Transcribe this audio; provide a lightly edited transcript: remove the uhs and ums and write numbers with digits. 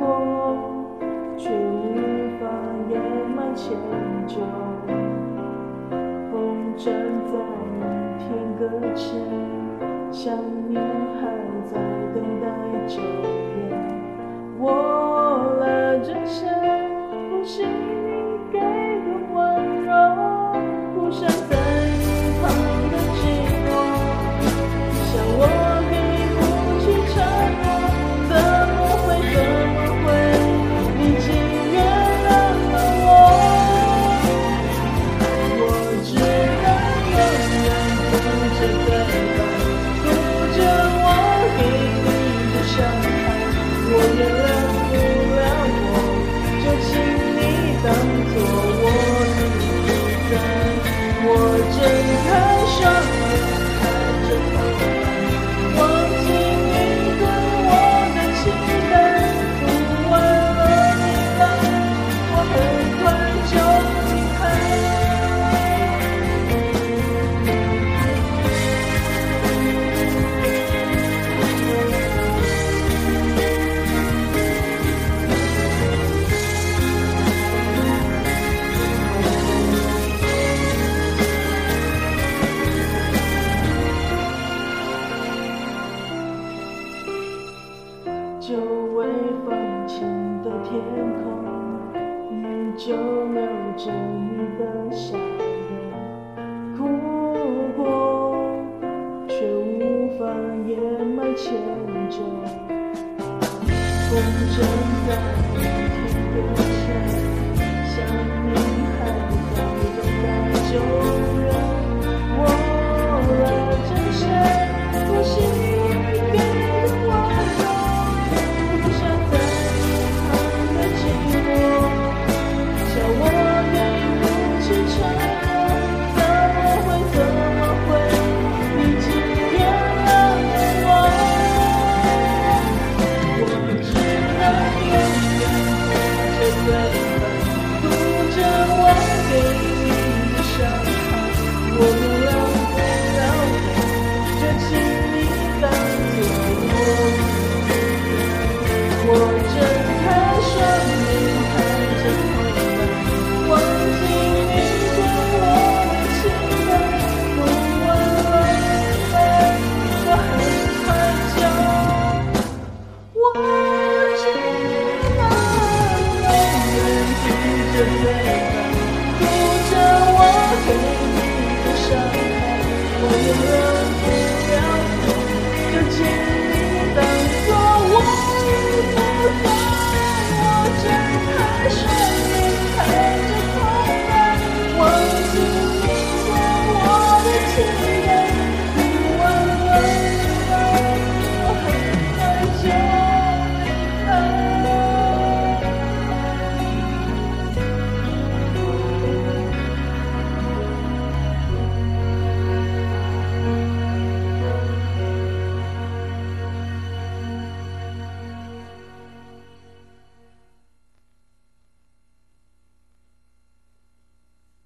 过，却无法掩埋歉疚。风筝在天搁浅，想念还在等待救援。握了真线，不信你给的温柔，不想在一旁的寂寞，像我给不起承诺，怎么会你竟原谅了我？我只能永远负着背叛，负着我给你的伤害。我原谅不了我，就请你当作我已不在。我睁开双眼看着后来，忘记你对我的期待。不问了你来，我很快就离开。久未放晴的天空，依旧留着你的笑容。哭过，却无法掩埋歉疚。风筝在天搁浅，想念还在等待救援。握了真线，不信你给的温柔，不想在一旁的寂寞，像我给不起承诺，怎么会你竟原谅了我？我只能永远负着背叛，负着我给你的伤害。我原谅不了我，就请你当作我